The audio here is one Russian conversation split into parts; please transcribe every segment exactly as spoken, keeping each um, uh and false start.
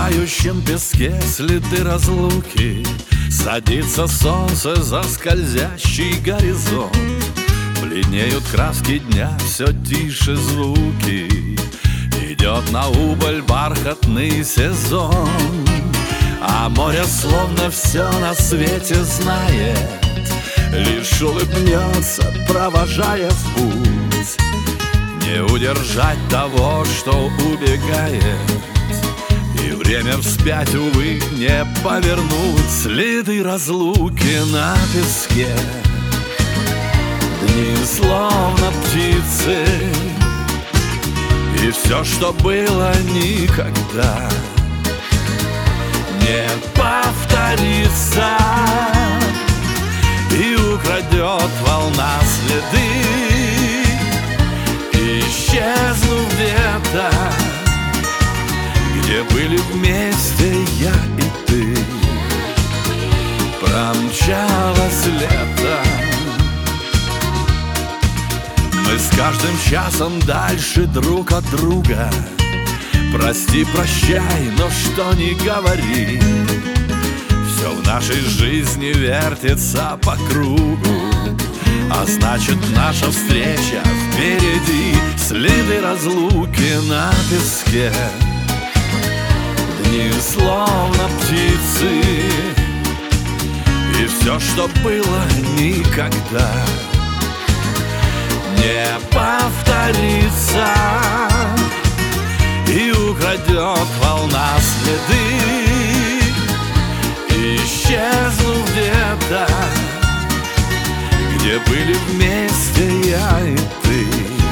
тающем песке следы разлуки. Садится солнце за скользящий горизонт. Бледнеют краски дня, все тише звуки. Идет на убыль бархатный сезон. А море словно все на свете знает, лишь улыбнется, провожая в путь. Не удержать того, что убегает, и время вспять, увы, не повернуть. Следы разлуки на песке, дни словно птицы, и все, что было, никогда не повторится. И украдет волна следы, исчезнув где-то, где были вместе я и ты. Промчалось лето, мы с каждым часом дальше друг от друга. Прости, прощай, но что ни говори, все в нашей жизни вертится по кругу. А значит, наша встреча впереди. Следы разлуки на песке, дни словно птицы, и все, что было, никогда не повторится. И украдет волна следы, исчезнув где-то, где были вместе я и ты.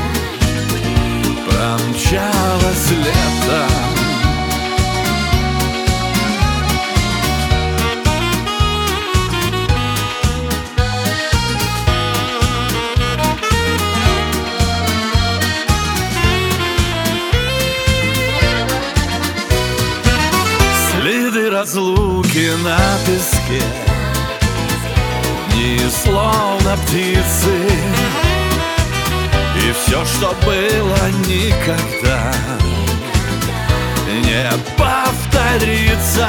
Промчалось лето. Следы разлуки на песке, дни словно птицы, и все, что было, никогда не повторится.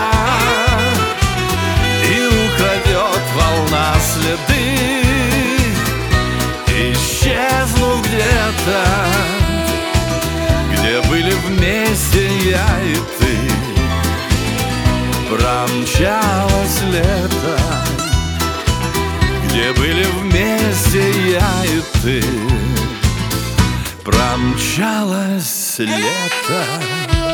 И украдет волна следы, исчезнув где-то, где были вместе я и ты. Промчалось лето, где были вместе я и ты. Промчалось лето.